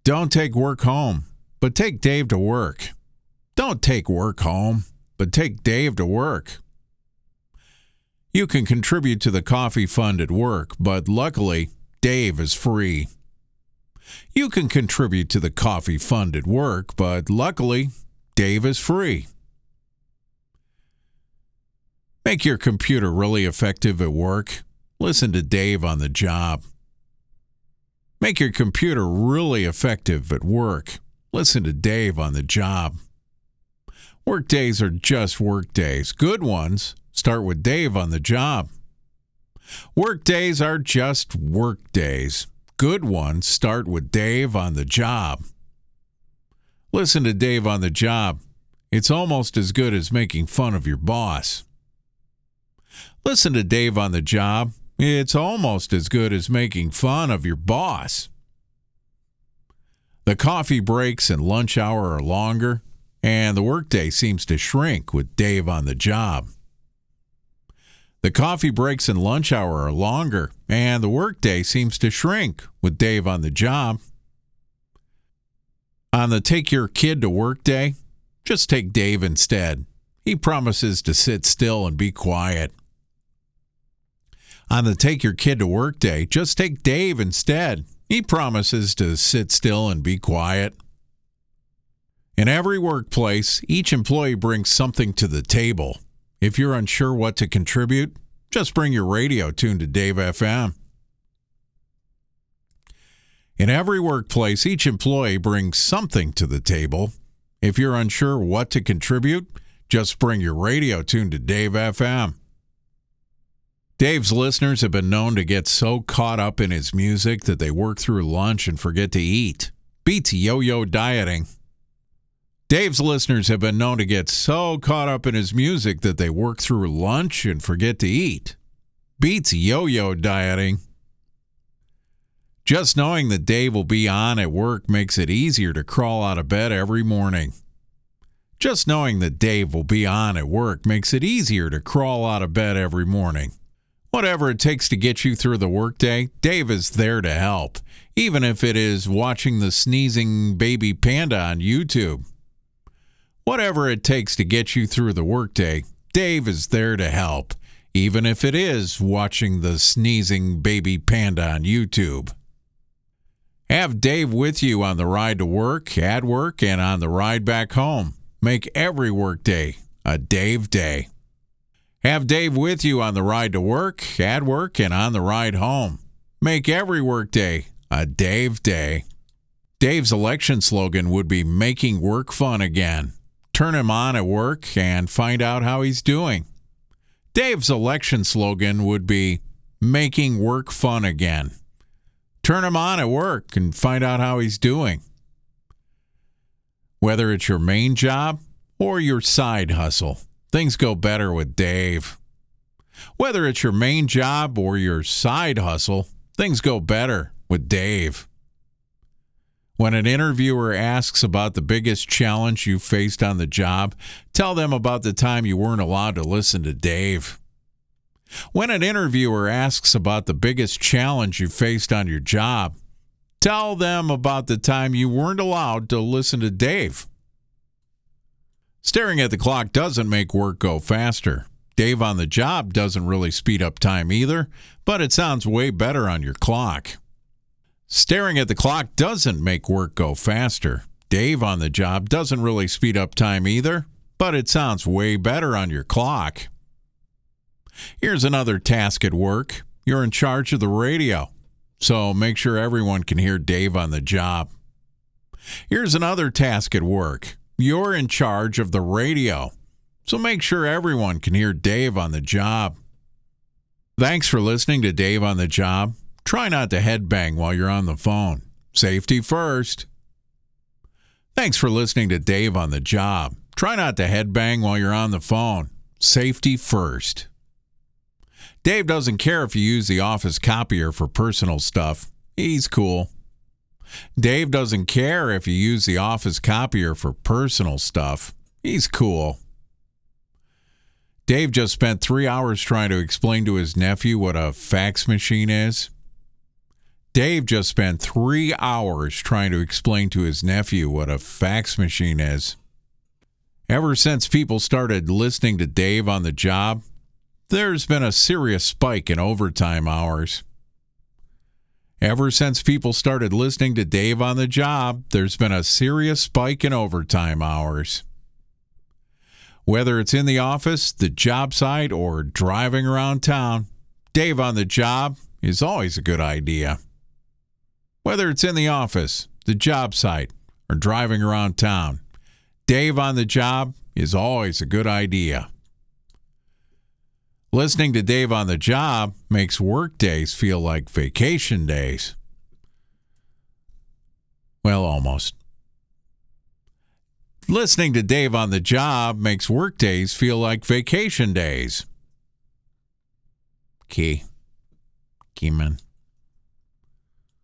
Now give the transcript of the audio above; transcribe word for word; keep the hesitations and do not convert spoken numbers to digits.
Don't take work home, but take Dave to work. Don't take work home, but take Dave to work. You can contribute to the coffee fund at work, but luckily, Dave is free. You can contribute to the coffee fund at work, but luckily, Dave is free. Make your computer really effective at work. Listen to Dave on the job. Make your computer really effective at work. Listen to Dave on the job. Work days are just work days. Good ones start with Dave on the job. Work days are just work days. Good ones start with Dave on the job. Listen to Dave on the job. It's almost as good as making fun of your boss. Listen to Dave on the job. It's almost as good as making fun of your boss. The coffee breaks and lunch hour are longer, and the workday seems to shrink with Dave on the job. The coffee breaks and lunch hour are longer, and the workday seems to shrink with Dave on the job. On the take your kid to work day, just take Dave instead. He promises to sit still and be quiet. On the take your kid to work day, just take Dave instead. He promises to sit still and be quiet. In every workplace, each employee brings something to the table. If you're unsure what to contribute, just bring your radio tuned to Dave F M. In every workplace, each employee brings something to the table. If you're unsure what to contribute, just bring your radio tuned to Dave F M. Dave's listeners have been known to get so caught up in his music that they work through lunch and forget to eat. Beats yo-yo dieting. Dave's listeners have been known to get so caught up in his music that they work through lunch and forget to eat. Beats yo-yo dieting. Just knowing that Dave will be on at work makes it easier to crawl out of bed every morning. Just knowing that Dave will be on at work makes it easier to crawl out of bed every morning. Whatever it takes to get you through the workday, Dave is there to help, even if it is watching the sneezing baby panda on YouTube. Whatever it takes to get you through the workday, Dave is there to help, even if it is watching the sneezing baby panda on YouTube. Have Dave with you on the ride to work, at work, and on the ride back home. Make every workday a Dave day. Have Dave with you on the ride to work, at work, and on the ride home. Make every workday a Dave day. Dave's election slogan would be making work fun again. Turn him on at work and find out how he's doing. Dave's election slogan would be making work fun again. Turn him on at work and find out how he's doing. Whether it's your main job or your side hustle, things go better with Dave. Whether it's your main job or your side hustle, things go better with Dave. When an interviewer asks about the biggest challenge you faced on the job, tell them about the time you weren't allowed to listen to Dave. When an interviewer asks about the biggest challenge you faced on your job, tell them about the time you weren't allowed to listen to Dave. Staring at the clock doesn't make work go faster. Dave on the job doesn't really speed up time either, but it sounds way better on your clock. Staring at the clock doesn't make work go faster. Dave on the job doesn't really speed up time either, but it sounds way better on your clock. Here's another task at work. You're in charge of the radio, so make sure everyone can hear Dave on the job. Here's another task at work. You're in charge of the radio, so make sure everyone can hear Dave on the job. Thanks for listening to Dave on the Job. Try not to headbang while you're on the phone. Safety first. Thanks for listening to Dave on the Job. Try not to headbang while you're on the phone. Safety first. Dave doesn't care if you use the office copier for personal stuff. He's cool. Dave doesn't care if you use the office copier for personal stuff. He's cool. Dave just spent three hours trying to explain to his nephew what a fax machine is. Dave just spent three hours trying to explain to his nephew what a fax machine is. Ever since people started listening to Dave on the job, there's been a serious spike in overtime hours. Ever since people started listening to Dave on the job, there's been a serious spike in overtime hours. Whether it's in the office, the job site, or driving around town, Dave on the job is always a good idea. Whether it's in the office, the job site, or driving around town, Dave on the job is always a good idea. Listening to Dave on the job makes work days feel like vacation days. Well, almost. Listening to Dave on the job makes work days feel like vacation days. Key. Keyman.